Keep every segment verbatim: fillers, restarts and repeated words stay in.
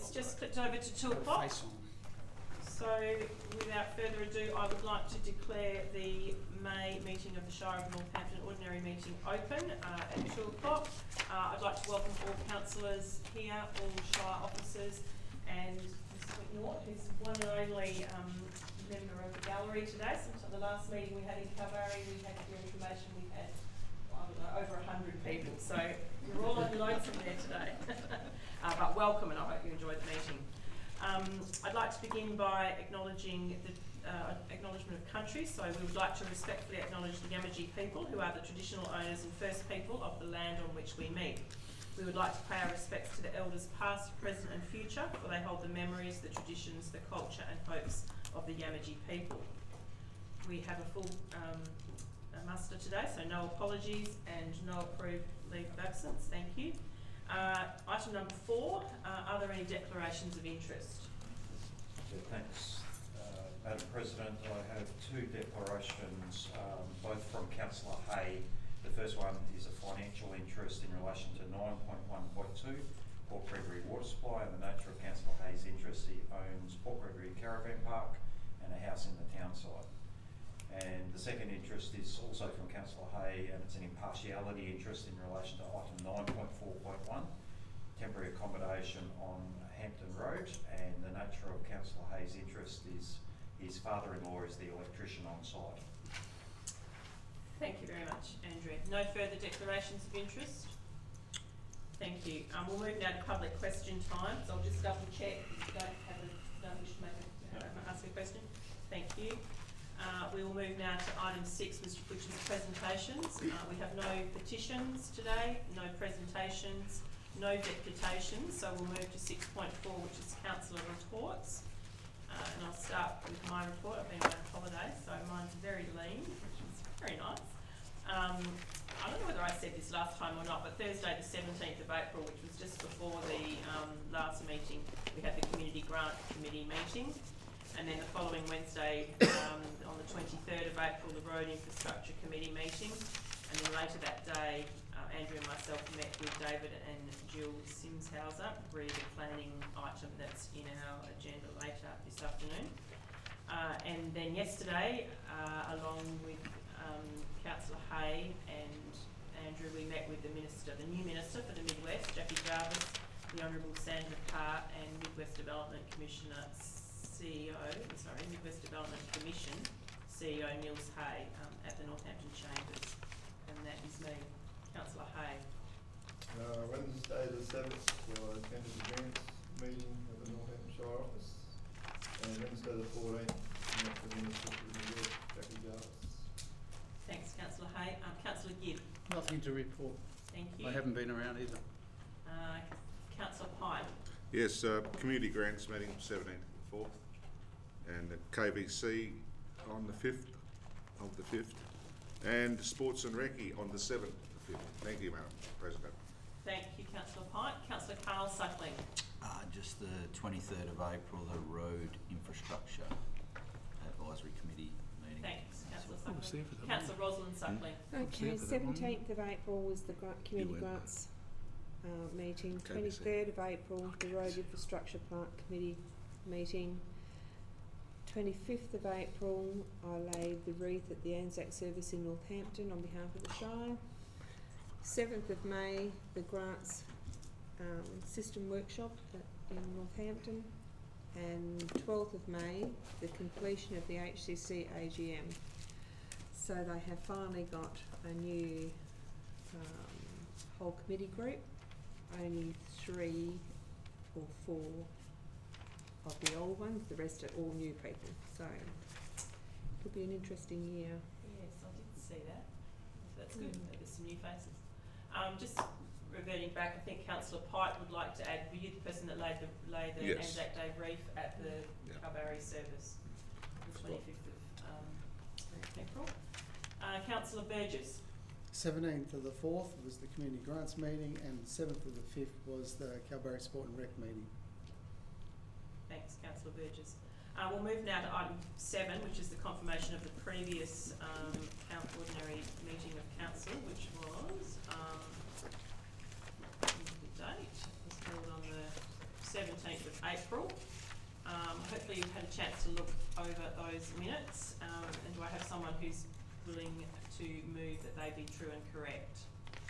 It's just clicked over to two o'clock. So without further ado, I would like to declare the May meeting of the Shire of Northampton Ordinary Meeting open uh, at two o'clock. Uh, I'd like to welcome all councillors here, all Shire officers, and Mister McNaught, who's one and only um, member of the gallery today. Since the last meeting we had in Kalbarri, we had your information, we had I don't know, over one hundred people, so you're all on lonesome there today. uh, but welcome, and I hope you enjoyed the meeting. Um, I'd like to begin by acknowledging the uh, acknowledgement of country. So we would like to respectfully acknowledge the Yamaji people, who are the traditional owners and first people of the land on which we meet. We would like to pay our respects to the elders past, present and future, for they hold the memories, the traditions, the culture and hopes of the Yamaji people. We have a full um, a muster today, so no apologies and no approved leave of absence. Thank you. Uh, item number four, uh, are there any declarations of interest? Yeah, thanks. Uh, Madam President, I have two declarations, um, both from Councillor Hay. The first one is a financial interest in relation to nine point one point two, Port Gregory Water Supply, and the nature of Councillor Hay's interest. He owns Port Gregory Caravan Park and a house in the town side. And the second interest is also from Councillor Hay, and it's an impartiality interest in relation to item nine point four point one, temporary accommodation on Hampton Road, and the nature of Councillor Hay's interest is his father-in-law is the electrician on site. Thank you very much, Andrea. No further declarations of interest? Thank you. Um, we'll move now to public question time, so I'll just double check if you don't have a, don't wish to make a, uh, ask a question. Thank you. Uh, we will move now to item six, which is presentations. Uh, we have no petitions today, no presentations, no deputations, so we'll move to six point four, which is councillor reports. Uh, and I'll start with my report. I've been on holiday, so mine's very lean, which is very nice. Um, I don't know whether I said this last time or not, but Thursday the seventeenth of April, which was just before the um, last meeting, we had the Community Grant Committee meeting. And then the following Wednesday, um, on the twenty-third of April, the Road Infrastructure Committee meeting. And then later that day, uh, Andrew and myself met with David and Jill Simshauser, re the planning item that's in our agenda later this afternoon. Uh, and then yesterday, uh, along with um, Councillor Hay and Andrew, we met with the Minister, the new Minister for the Midwest, Jackie Jarvis, the Honourable Sandra Carr, and Midwest Development Commissioner C E O, sorry, Midwest Development Commission C E O Nils Hay um, at the Northampton Chambers, and that is me, Councillor Hay. Uh, Wednesday the seventh, I attended the grants meeting at the Northampton Shire office, and Wednesday the fourteenth, I met the Minister for the York, Jackie Jarvis. Thanks, Councillor Hay. Um, Councillor Gibb. Nothing to report. Thank you. I haven't been around either. Uh, Councillor Pine. Yes, uh, community grants meeting seventeenth of the fourth, and at K V C on the fifth of the fifth, and sports and recce on the seventh of the fifth. Thank you, Madam President. Thank you, Councillor Pine. Councillor Carl Suckling. Uh, just the twenty-third of April, the Road Infrastructure Advisory Committee meeting. Thanks, Councillor I was there Suckling. for that Councillor Rosalind Suckling. there Okay, for that one. seventeenth of April was the gra- community went. grants uh, meeting. K B C. twenty-third of April, the Road Infrastructure Park Committee meeting. twenty-fifth of April, I laid the wreath at the Anzac service in Northampton on behalf of the Shire. seventh of May, the grants um, system workshop at, in Northampton. And twelfth of May, the completion of the H C C A G M. So they have finally got a new um, whole committee group, only three or four of the old ones, the rest are all new people. So it could be an interesting year. Yes, I did see that. So that's good. Mm. There's some new faces. Um, just reverting back, I think Councillor Pike would like to add, were you the person that laid the, laid the Yes. Anzac Day wreath at the Yeah. Kalbarri service, the twenty-fifth of um, April? Uh, Councillor Burgess. seventeenth of the fourth was the community grants meeting, and seventh of the fifth was the Kalbarri Sport and Rec meeting. Thanks, Councillor Burgess. Uh, we'll move now to item seven, which is the confirmation of the previous um, count ordinary meeting of council, which was um, the date was held on the seventeenth of April. Um, hopefully you've had a chance to look over those minutes, um, and do I have someone who's willing to move that they be true and correct?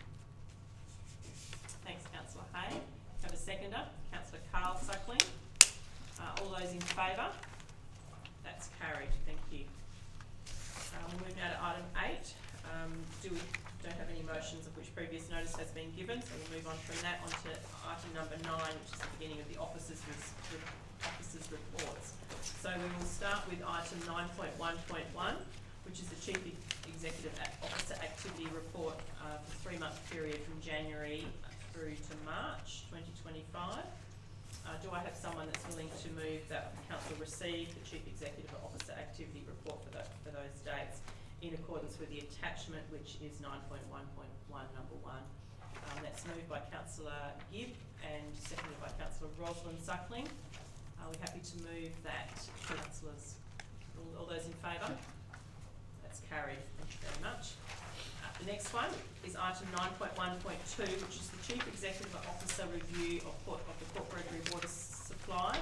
Thanks, Councillor Hay. Have a seconder, Councillor Carl Suckling. Uh, all those in favour? That's carried, thank you. Uh, we'll move now to item eight. Um, do we don't have any motions of which previous notice has been given, so we'll move on from that onto item number nine, which is the beginning of the officers' res- re- officers' reports. So we will start with item nine point one point one, which is the Chief Executive Officer Activity Report uh, for the three-month period from January through to March twenty twenty-five. Uh, do I have someone that's willing to move that the Council receive the Chief Executive Officer Activity Report for, the, for those dates in accordance with the attachment, which is nine point one point one, number one. Um, that's moved by Councillor Gibb and seconded by Councillor Rosalind Suckling. Are we happy to move that, councillors? All, all those in favour? That's carried. Thank you very much. Uh, the next one is item nine point one point two, which is the Chief Executive Officer review of, Port, of the Port Gregory water supply.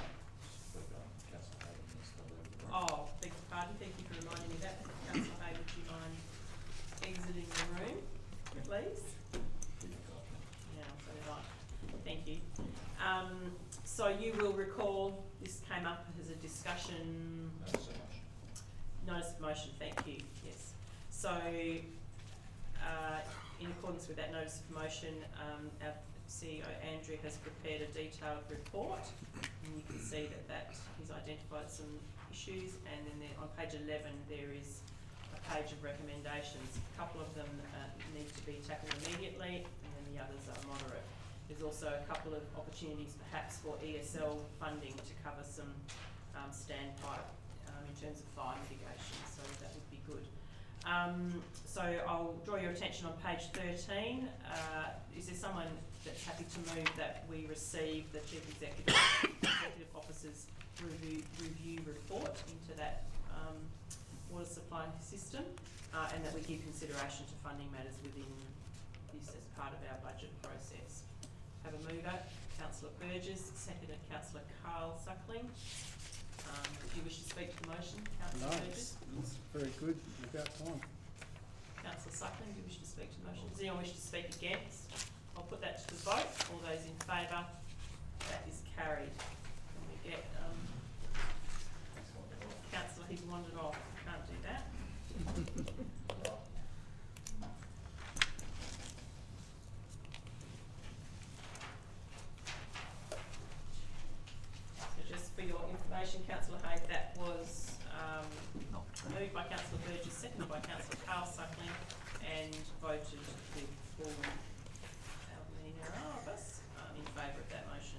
Oh, beg your pardon. Thank you for reminding me of that. Councillor Hay, would you mind exiting the room, please? Yeah, so did I. Thank you. Um, so you will recall this came up as a discussion. Notice of motion. Notice of motion. Thank you. Yes. So, uh, in accordance with that notice of motion, um, our C E O Andrew has prepared a detailed report, and you can see that that he's identified some issues, and then there, on page eleven there is a page of recommendations. A couple of them uh, need to be tackled immediately, and then the others are moderate. There's also a couple of opportunities perhaps for E S L funding to cover some um, standpipe um, in terms of fire mitigation, so that would be good. Um, so I'll draw your attention on page thirteen. Uh, is there someone that's happy to move that we receive the Chief Executive, Executive Officer's review, review report into that um, water supply system, uh, and that we give consideration to funding matters within this as part of our budget process? Have a mover, Councillor Burgess, seconded Councillor Carl Suckling. Um, do you wish to speak to the motion, Councillor No, Burgess? it's, it's very good, about time. Councillor Suckling, do you wish to speak to the motion? Does anyone wish to speak against? I'll put that to the vote. All those in favour? That is carried. Can we get um, Councillor, he's wandered off. Can't do that. So just for your information, Councillor Hay, that was um, Not true. moved by Councillor Burgess, seconded by Councillor Carl Suckling, and voted with all how many there are of us um, in favour of that motion.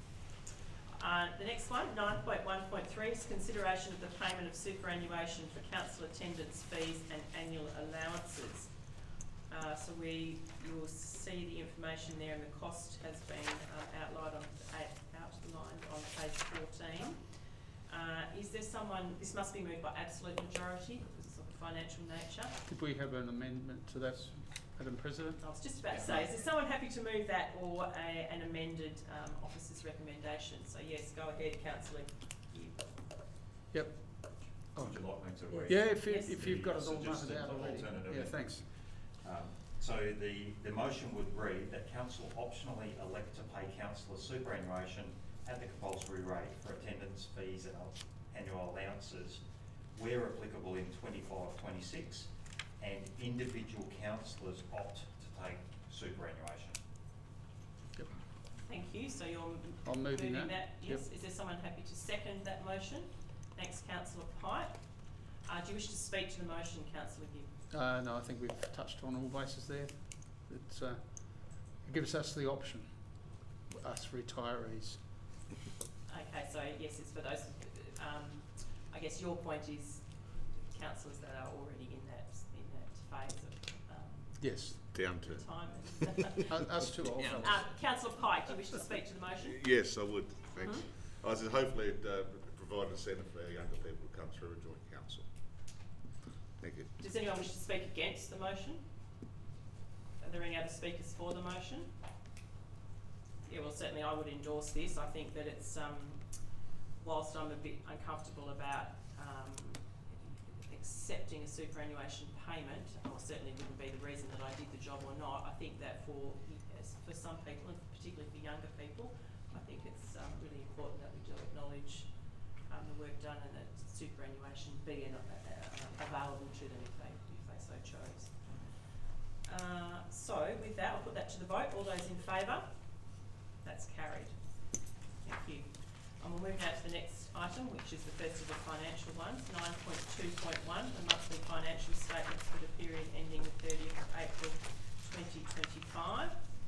Uh, the next one, nine point one point three, is consideration of the payment of superannuation for council attendance fees and annual allowances. Uh, so we, you will see the information there, and the cost has been uh, outlined on outlined on page fourteen. Uh, is there someone? This must be moved by absolute majority because it's of a financial nature. Could we have an amendment to that, Madam President? I was just about to say, is there someone happy to move that, or a, an amended um, officer's recommendation? So yes, go ahead, Councillor. Yep. Oh. Would you like me to read? Yeah, if, you, Yes. if you've got it all Suggested noted out already. alternative Yeah, amendment. thanks. Um, so the, the motion would read that council optionally elect to pay councillor superannuation at the compulsory rate for attendance fees and annual allowances where applicable in twenty-five twenty-six, and individual councillors opt to take superannuation. Yep. Thank you. So you're m- I'm moving that. Yes. Is there someone happy to second that motion? Thanks, Councillor Pike. Uh, do you wish to speak to the motion, Councillor Gibb? Uh, no, I think we've touched on all bases there. It's, uh, it gives us the option, us retirees. Okay, so yes, it's for those. Um, I guess your point is councillors that are already in that in that phase of um, Yes. Down to. retirement. Uh, us two old fellas. uh, Councillor Pike, do you wish to speak to the motion? Yes, I would, thanks. Mhm. I said hopefully it uh, provide an incentive for our younger people to come through and join council. Thank you. Does anyone wish to speak against the motion? Are there any other speakers for the motion? Yeah, well, certainly I would endorse this. I think that it's, um, whilst I'm a bit uncomfortable about um, accepting a superannuation payment, or certainly wouldn't be the reason that I did the job or not, I think that for for some people, and particularly for younger people, I think it's um, really important that we do acknowledge um, the work done and that superannuation be an, uh, uh, available to them if they, if they so chose. Uh, so with that, I'll put that to the vote. All those in favour? That's carried. Thank you. And we'll move now to the next item, which is the first of the financial ones, nine point two point one, the monthly financial statements for the period ending the thirtieth of April twenty twenty-five.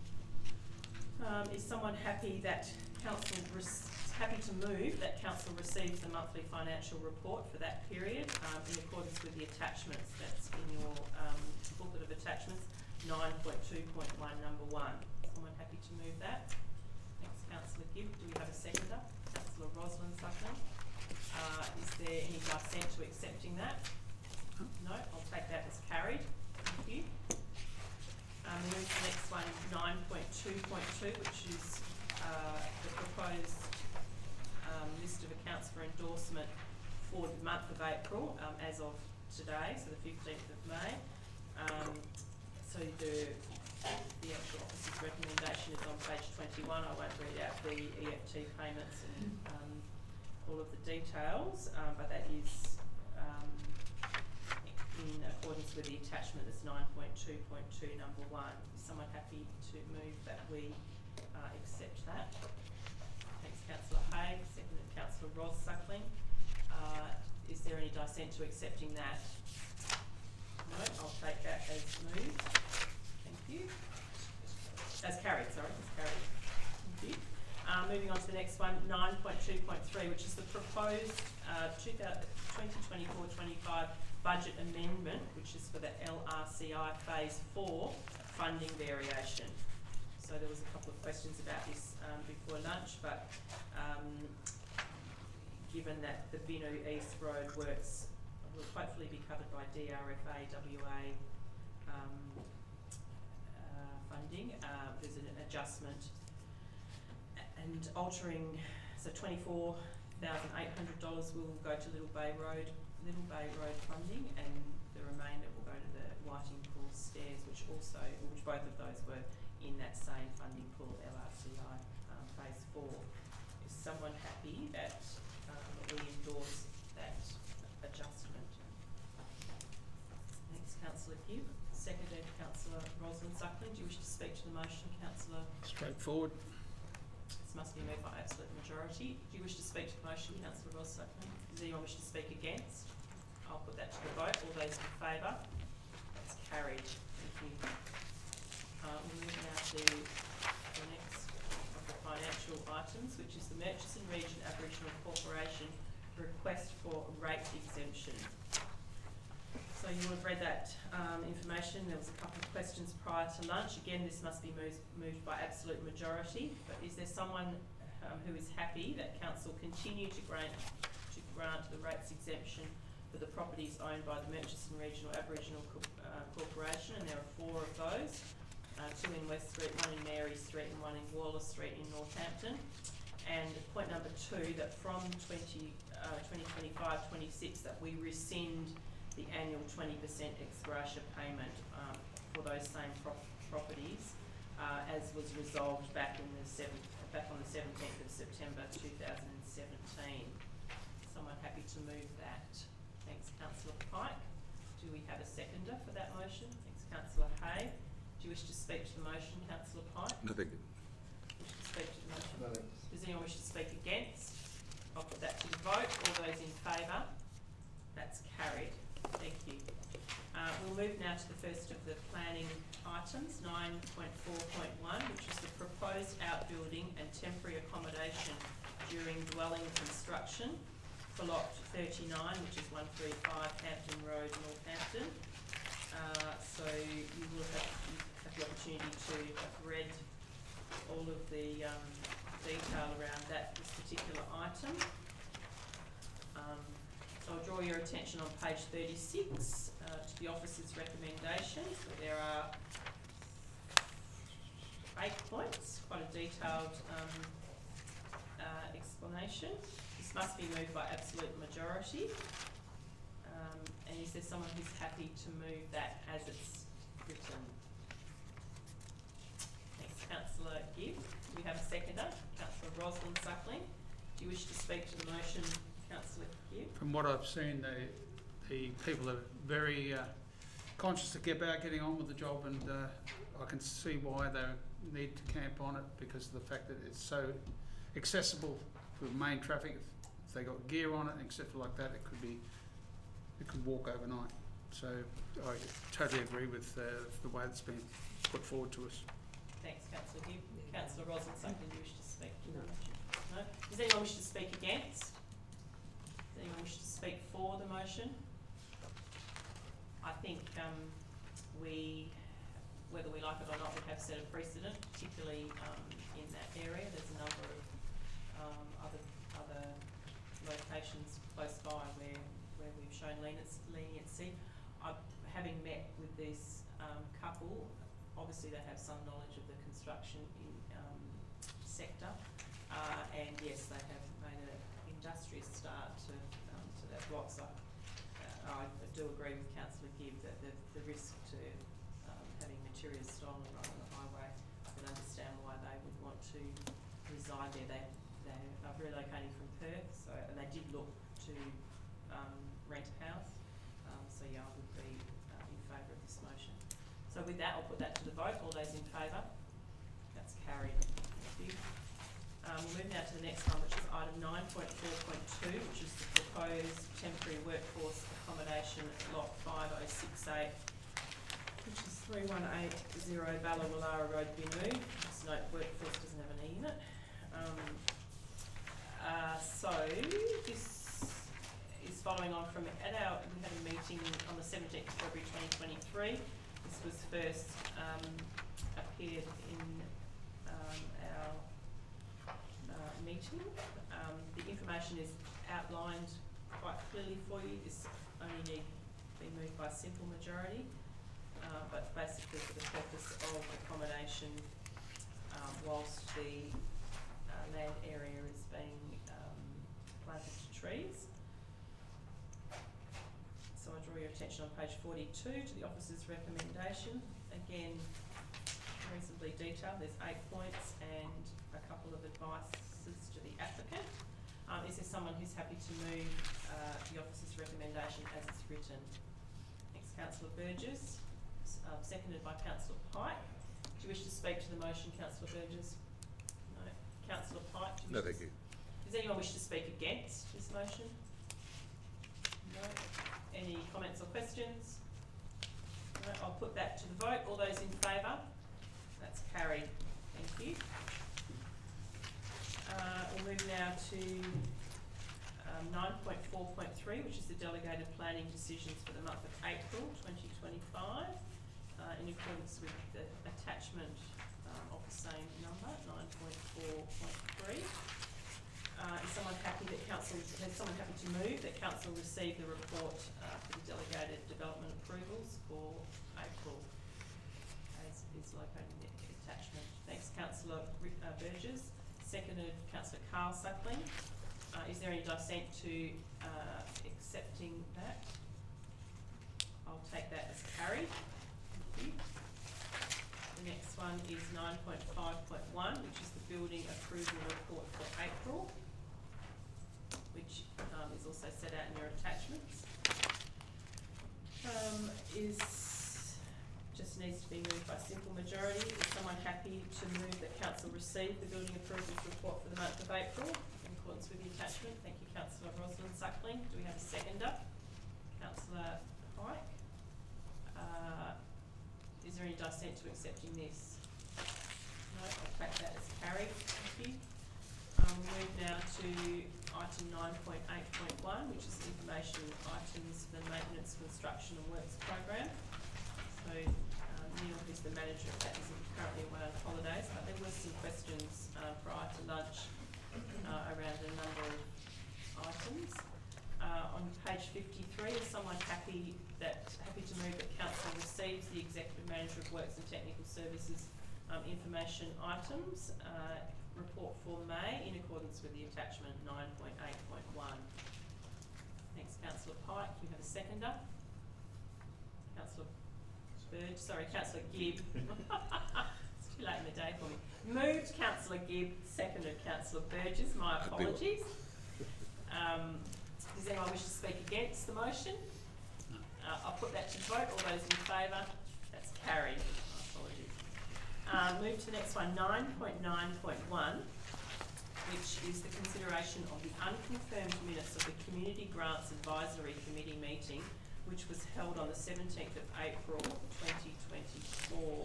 Um, is someone happy that council res- happy to move that council receives the monthly financial report for that period um, in accordance with the attachments that's in your um, booklet of attachments, nine point two point one, number one. Someone happy to move that? Thanks, Councillor Gibb. Do we have a seconder? Councillor Rosalind Suckling. Uh, is there any dissent to accepting that? No, I'll take that as carried. Thank you. Um, we move to the next one, nine point two point two, which is uh, the proposed um, list of accounts for endorsement for the month of April um, as of today, so the fifteenth of May. Um, so the the actual officer's recommendation is on page twenty-one. I won't read out the E F T payments and um, all of the details, um, but that is um, in accordance with the attachment that's nine point two point two, number one. Is someone happy to move that we uh, accept that? Thanks, Councillor Hay. Seconded Councillor Ros Suckling. Uh, is there any dissent to accepting that? No, I'll take that as moved. Thank you. As carried, sorry, as carried. Thank you. Uh, moving on to the next one, nine point two point three, which is the proposed uh, twenty twenty-four twenty-five budget amendment, which is for the L R C I Phase four funding variation. So there was a couple of questions about this um, before lunch, but um, given that the Binu East Road works will hopefully be covered by D R F A W A um, uh, funding, uh, there's an adjustment and altering, so twenty-four thousand eight hundred dollars will go to Little Bay Road, Little Bay Road funding, and the remainder will go to the Whiting Pool Stairs, which also, which both of those were in that same funding pool, L R C I um, Phase four. Is someone happy that um, we endorse that adjustment? Thanks, Councillor Gibb. Seconded Councillor Rosalind Suckling. Do you wish to speak to the motion, Councillor? Straightforward. This must be moved by absolute majority. Do you wish to speak to the motion, Councillor Ros Suckling? Does anyone wish to speak against? I'll put that to the vote. All those in favour? That's carried. Thank you. Uh, we'll move now to the next of the financial items, which is the Murchison Region Aboriginal Corporation request for rate exemption. So you will have read that um, information. There was a couple of questions prior to lunch. Again, this must be moved, moved by absolute majority. But is there someone um, who is happy that council continue to grant to grant the rates exemption for the properties owned by the Murchison Regional Aboriginal Co uh, Corporation? And there are four of those: uh, two in West Street, one in Mary Street, and one in Wallace Street in Northampton. And point number two, that from twenty twenty-five twenty-six that we rescind the annual twenty percent ex gratia payment um, for those same pro properties, uh, as was resolved back in the seventh, back on the seventeenth of September two thousand seventeen. Someone happy to move that? Thanks, Councillor Pike. Do we have a seconder for that motion? Thanks, Councillor Hay. Do you wish to speak to the motion, Councillor Pike? No, thank you. Wish to speak to the motion? No, thanks. Does anyone wish to speak against? I'll put that to the vote. All those in favour? That's carried. Thank you. Uh, we'll move now to the first of the planning items, nine point four point one, which is the proposed outbuilding and temporary accommodation during dwelling construction for lot thirty-nine, which is one three five Hampton Road, Northampton. Uh, so you will have, you have the opportunity to have read all of the um, detail around that this particular item. Um, So I'll draw your attention on page thirty-six uh, to the officer's recommendations. So there are eight points, quite a detailed um, uh, explanation. This must be moved by absolute majority. Um, and is there someone who's happy to move that as it's written? Thanks, Councillor Gibb. Do we have a seconder? Councillor Rosalind Suckling. Do you wish to speak to the motion, Councillor Gibb? From what I've seen, the, the people are very uh, conscious to get about getting on with the job, and uh, I can see why they need to camp on it, because of the fact that it's so accessible for main traffic. If they got gear on it, except for like that, it could be, it could walk overnight. So I totally agree with uh, the way it's been put forward to us. Thanks, Councillor Gibb. Councillor Rosalind Suckling, do you wish to speak to the motion? No. Does anyone wish to speak against? Does anyone wish to speak for the motion? I think um, we, whether we like it or not, we have set a precedent, particularly um, in that area. There's a number of um, other other locations close by where where we've shown leniency. leniency. I've, having met with this um, couple, obviously they have some knowledge of the construction in, um, sector, uh, and yes, they have made an industrious start to um, to that block. So uh, I do agree with Councillor Gibb that the, the risk to um, having materials stolen right on the highway, I can understand why they would want to reside there. They they are relocating from Perth, so and they did look to um, rent a house. Um, so yeah, I would be uh, in favour of this motion. So with that, I'll put that to the vote. All those in favour? That's carried. Thank you. Um, we'll move now to the next one, which is item nine point four point two, which is the proposed temporary workforce accommodation at lot five oh six eight, which is three one eight zero Ballawallara Road, Binu. Just note workforce doesn't have an E in it. Um, uh, so this is following on from at our we had a meeting on the seventeenth of February twenty twenty-three. This was first um, appeared in um, our uh, meeting. Um, the information is outlined quite clearly for you. This only need be moved by simple majority, uh, but basically for the purpose of accommodation um, whilst the uh, land area is being um, planted to trees. So I draw your attention on page forty-two to the officer's recommendation. Again, reasonably detailed. There's eight points and a couple of advices to the applicant. Um, is there someone who's happy to move uh, the officer's recommendation as it's written? Thanks, Councillor Burgess. Um, seconded by Councillor Pike. Do you wish to speak to the motion, Councillor Burgess? No. Councillor Pike? Do you No, wish thank to you. Does anyone wish to speak against this motion? No. Any comments or questions? No. I'll put that to the vote. All those in favour? That's carried. Thank you. Uh, we'll move now to um, nine point four point three, which is the delegated planning decisions for the month of April twenty twenty-five, uh, in accordance with the attachment um, of the same number, nine point four point three. Uh, is someone happy that council, is someone happy to move that council receive the report uh, for the delegated development approvals for April, as is located in the attachment? Thanks, Councillor uh, Burgess. Seconded Councillor Carl Suckling. Uh, is there any dissent to uh, accepting that? I'll take that as carried. Thank you. The next one is nine point five point one, which is the building approval report for April, which um, is also set out in your attachments. Um, is just needs to be moved by simple majority. Is someone happy to move that council receive the building approvals report for the month of April in accordance with the attachment? Thank you, Councillor Rosalind Suckling. Do we have a seconder? Councillor Pike. Uh, is there any dissent to accepting this? No, I'll take that as carried. Thank you. Um, we'll move now to item nine point eight point one, which is information items for the Maintenance, Construction and Works Program. So um, Neil, who's the manager of that, is currently away on holidays, but there were some questions uh, prior to lunch uh, around a number of items. Uh, on page fifty-three, is someone happy that happy to move that council receives the executive manager of Works and Technical Services Um, information items, uh, report for May in accordance with the attachment nine point eight point one. Thanks, councillor Pike. You have a seconder. Councillor Burge, sorry, councillor Gibb. It's too late in the day for me. Moved councillor Gibb, seconded councillor Burgess. My apologies. Um, does anyone wish to speak against the motion? Uh, I'll put that to vote. All those in favour? That's carried. My apologies. Uh, move to the next one, nine point nine point one, which is the consideration of the unconfirmed minutes of the Community Grants Advisory Committee meeting, which was held on the seventeenth of April twenty twenty-four.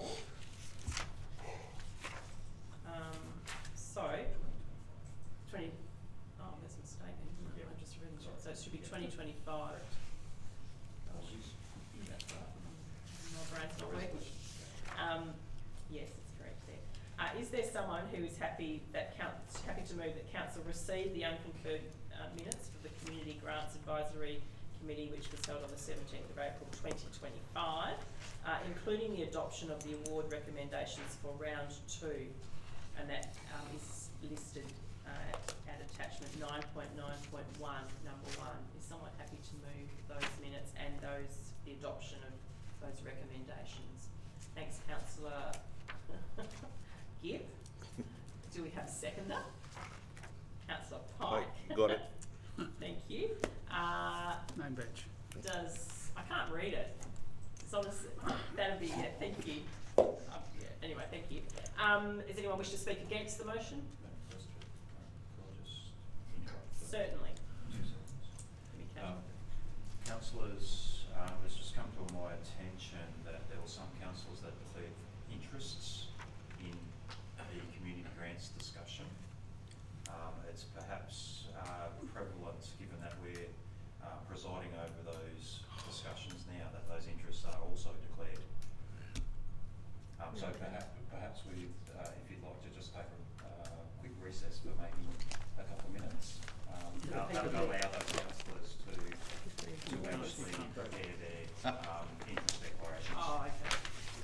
Um, so, twenty, oh, there's a mistake in it. I'm just reading it. So it should be twenty twenty-five. My brain's not working. Um, yes, it's correct there. Uh, is there someone who is happy that count, happy to move that council receive the unconfirmed uh, minutes for the Community Grants Advisory Committee, which was held on the seventeenth of April twenty twenty-five, uh, including the adoption of the award recommendations for round two, and that um, is listed uh, at, at attachment nine point nine point one, number one. Is someone happy to move those minutes and those the adoption of those recommendations? Thanks, councillor Gibb. Do we have a seconder? Councillor Pike. Hey, got it. Thank you. Uh, Name badge. does, I can't read it. It's honestly, that'd be, yeah, thank you. Um, yeah, anyway, thank you. Um, does anyone wish to speak against the motion? Madam President, uh, could I just interrupt for Certainly. two seconds? We can. Um, councillors, um, it's just come to my attention that there were some councillors that declared interests in the community grants discussion. Um, it's perhaps uh, prevalent, given that we're uh, presiding over those discussions now, that those interests are also declared. Um, so perhaps, perhaps we, uh, if you'd like to just take a uh, quick recess for maybe a couple of minutes, um, Yeah, that would thank you. allow those councillors to to actually prepare their um, interest declarations. Oh, okay.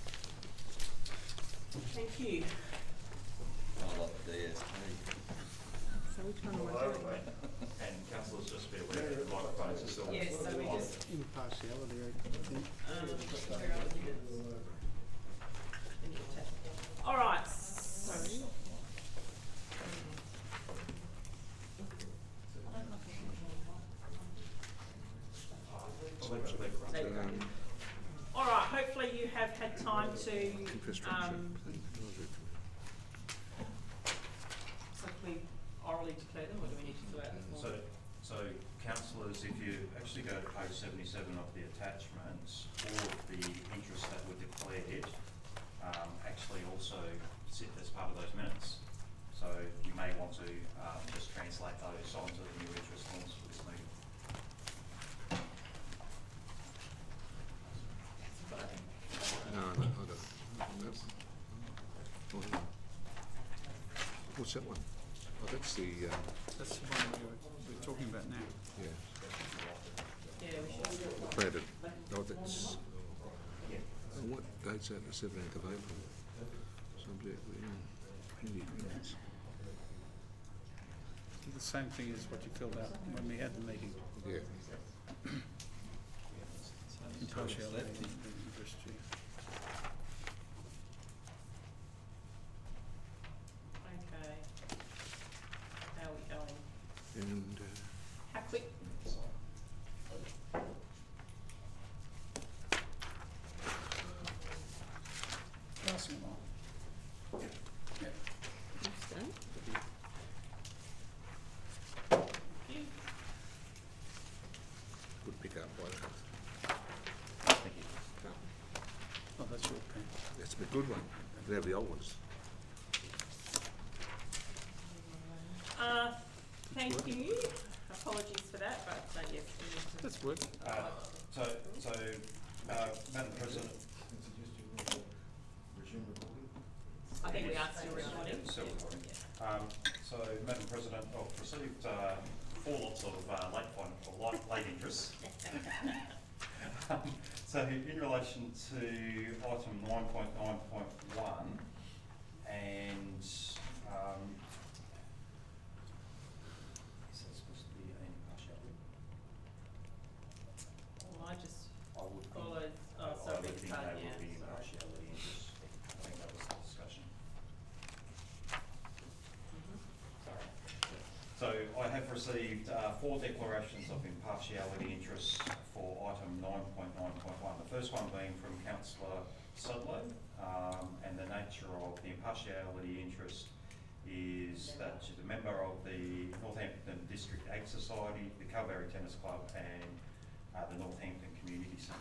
Thank you. I like the D S P. So which one am All I over, doing? mate. And councillors, just be aware that the microphones are still. Yes, so we on. just, Impartiality, I think. um, where are the minutes? All right. Sorry. All right, hopefully you have had time to, Infrastructure. um, so can we orally declare them, or do we need to fill out the So, form? so councillors, if you actually go to page seventy-seven of the attachments, all of the interests that were declared, um, actually also sit as part of those minutes. So you may want to, um, just translate those onto the new interest forms for this meeting. No, no, I don't. No. Oh, hang on. What's that one? Oh, that's the, um, That's the one we were, we're talking about now. yeah, Yeah, we should. planted. Oh, that's, oh, what date's that? The seventeenth of April. Subject, yeah, community grants. The same thing as what you filled out when we had the meeting. Yeah. Impartiality, interest, yeah. Okay. How are we going? And, uh, How quick? Passing along. Yeah. That's done. You? would pick up by that. Thank you. Oh, that's your pen. That's a good one. We have the old ones. Uh, thank you. Apologies for that, but uh, yes, we need to. That's work. Uh, so, so, uh, Madam President. I think we are still recording. Still recording. Yeah. Um, so, Madam President, I've received, uh, four lots of, uh, late fin- or late, late interests. Um, so, in relation to item nine point nine point one, and, um, is that supposed to be an impartiality? Well, I just I would think- followed, I- oh, I sorry, would beg think your pardon, that yeah, would be sorry. impartiality interest. I think that was the discussion. Mhm. Sorry. So I have received uh, four declarations of impartiality interest for item nine point nine point one. The first one being from councillor Sudlow, um, and the nature of the impartiality interest is that she's a member of the Northampton District Ag Society, the Calvary Tennis Club, and uh, the Northampton Community Centre.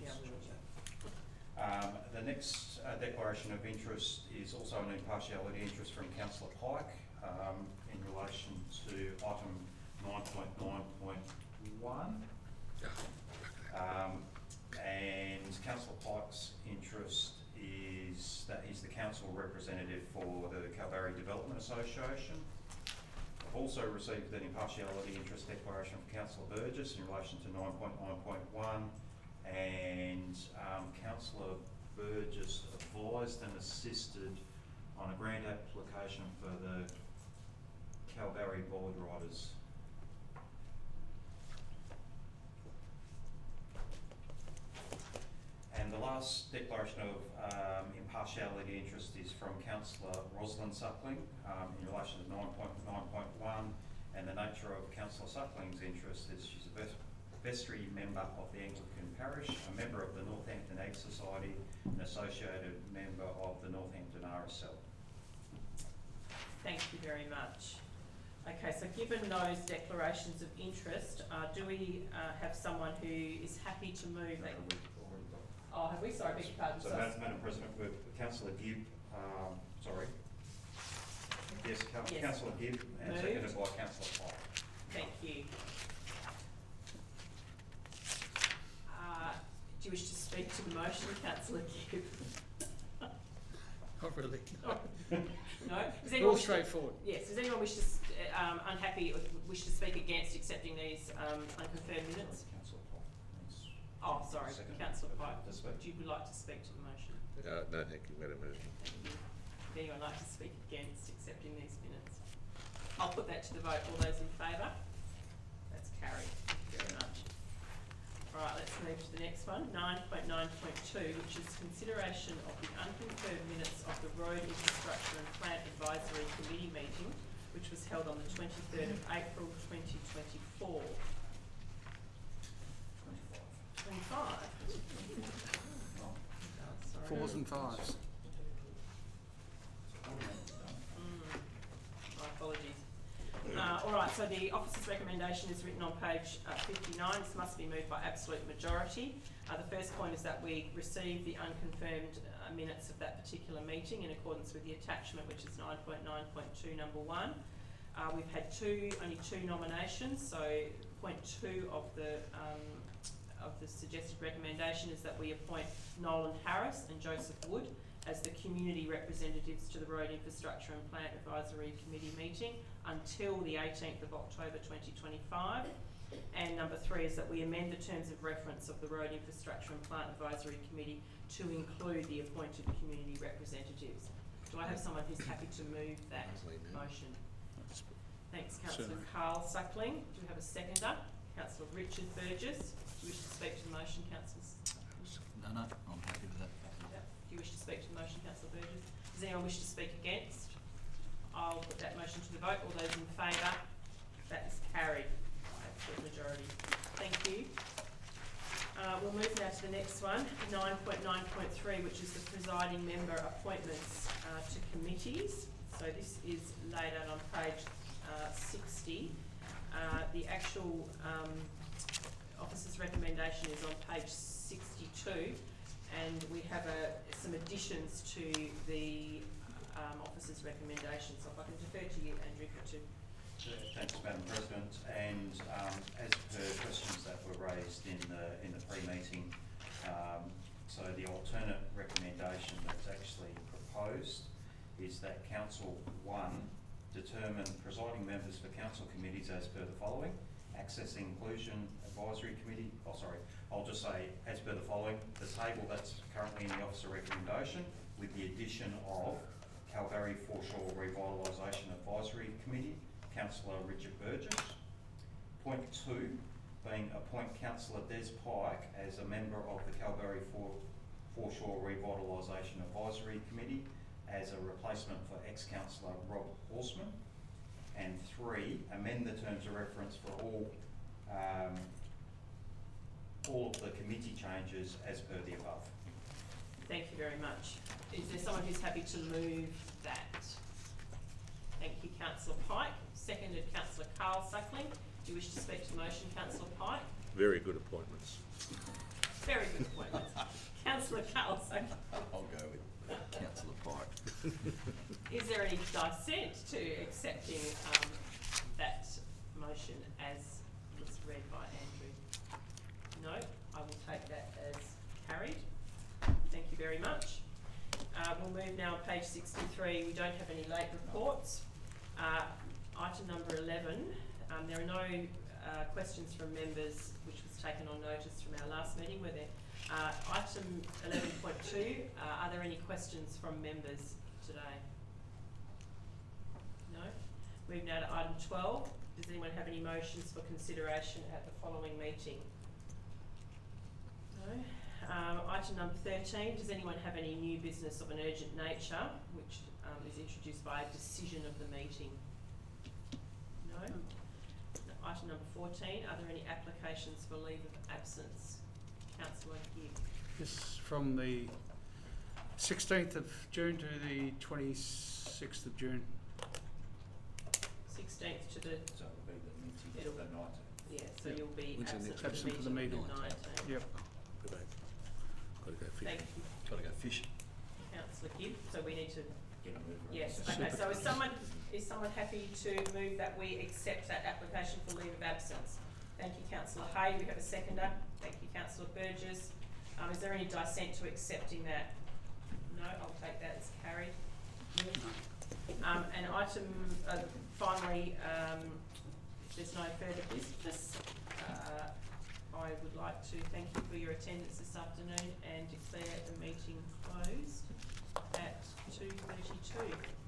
Um, the next uh, declaration of interest is also an impartiality interest from councillor Pike, um, in relation to item nine point nine point one. Um, and councillor Pike's interest is that he's the council representative for the Calvary Development Association. I've also received an impartiality interest declaration from councillor Burgess in relation to nine point nine point one. And um, councillor Burgess advised and assisted on a grant application for the Calvary Board Riders. And the last declaration of um, impartiality interest is from councillor Rosalind Suckling um, in relation to nine point nine point one, and the nature of councillor Suckling's interest is she's a ves- vestry member of the Anglican Parish, a member of the Northampton Ag Society, an associated member of the Northampton R S L. Thank you very much. Okay, so given those declarations of interest, uh, do we uh, have someone who is happy to move that? Oh, have we? Sorry, beg your pardon. So, So- Madam Madam President, with councillor Gibb, um, sorry. Yes, Coun- Yes. councillor Gibb, and Moved. seconded by councillor Pike. Thank you. Uh, do you wish to speak to the motion, councillor Gibb? Not really. No? Does All anyone wish to- straightforward. Yes, does anyone wish to, s- uh, um, unhappy or wish to speak against accepting these, um, unconfirmed minutes? Councillor Pike needs- Oh, sorry, Second. councillor Pike, To speak. would you like to speak to the motion? Uh, no, thank you, Madam President. Thank you. Would anyone like to speak against accepting these minutes? I'll put that to the vote. All those in favour? That's carried. Thank you very much. All right, let's move to the next one, nine point nine point two, which is consideration of the unconfirmed minutes of the Road Infrastructure and Plant Advisory Committee meeting, which was held on the twenty-third of April twenty twenty-four. Twenty-five. Twenty-five? Oh, sorry. Fours and fives. Mm, my apologies. Uh, all right, so the officer's recommendation is written on page uh, fifty-nine. This must be moved by absolute majority. Uh, the first point is that we received the unconfirmed uh, minutes of that particular meeting in accordance with the attachment, which is nine point nine point two, number one. Uh, we've had two, only two nominations, so point two of the um, of the suggested recommendation is that we appoint Nolan Harris and Joseph Wood as the community representatives to the Road Infrastructure and Plant Advisory Committee meeting until the eighteenth of October twenty twenty-five. And number three is that we amend the terms of reference of the Road Infrastructure and Plant Advisory Committee to include the appointed community representatives. Do I have someone who's happy to move that motion? Thanks, Councillor Certainly. Carl Suckling. Do we have a seconder? Councillor Richard Burgess. Do you wish to speak to the motion, councillors? No, no, I'm happy with that. Do you wish to speak to the motion, councillor Burgess? Does anyone wish to speak against? I'll put that motion to the vote. All those in favour? That is carried by absolute majority. Thank you. Uh, we'll move now to the next one, nine point nine point three, which is the presiding member appointments uh, to committees. So this is laid out on page uh, sixty. Uh, the actual um, officer's recommendation is on page sixty-two, and we have a, some additions to the um, officer's recommendation. So if I can defer to you, Andrew, for to Thanks, Madam President. And um, as per questions that were raised in the in the pre-meeting, um, so the alternate recommendation that's actually proposed is that Council one determine presiding members for council committees as per the following: Access and Inclusion Advisory Committee. Oh, sorry, I'll just say as per the following: the table that's currently in the officer recommendation, with the addition of Kalbarri Foreshore Revitalisation Advisory Committee, Councillor Richard Burgess. Point two being appoint Councillor Des Pike as a member of the Kalbarri For- Foreshore Revitalisation Advisory Committee as a replacement for ex-councillor Rob Horseman. And three, amend the terms of reference for all um, all of the committee changes as per the above. Thank you very much. Is there someone who's happy to move that? Thank you, Councillor Pike. Seconded, Councillor Carl Suckling. Do you wish to speak to the motion, Councillor Pike? Very good appointments. Very good appointment. Councillor Carl Suckling. I'll go with Councillor Pike. Is there any dissent to accepting um, that motion as was read by Andrew? No, I will take that as carried. Thank you very much. Uh, we'll move now on page sixty-three. We don't have any late reports. Uh, item number eleven, um, there are no uh, questions from members which was taken on notice from our last meeting, were there? Uh, item eleven point two, uh, are there any questions from members today? No? Move now to item twelve. Does anyone have any motions for consideration at the following meeting? No? Um, item number thirteen, does anyone have any new business of an urgent nature which um, is introduced by a decision of the meeting? No? Item number fourteen, are there any applications for leave of absence? Councillor Gibb. This from the sixteenth of June to the twenty-sixth of June. sixteenth to the, So it'll be the meeting It'll- of the nineteenth. yeah, so Yep. you'll be When's the absent next for the Absent for the meeting of the meeting. nineteenth. Yep. Go back. Got to go fishing. Thank you, Gotta go fishing. Councillor Gibb. So we need to, Get a move around. yes, Super. okay, so is someone, is someone happy to move that we accept that application for leave of absence? Thank you, Councillor Hay. We have a seconder. Thank you, Councillor Burgess. Um, is there any dissent to accepting that? No, I'll take that as carried. Um, and item, uh, finally, um, if there's no further business, uh, I would like to thank you for your attendance this afternoon and declare the meeting closed at two thirty-two.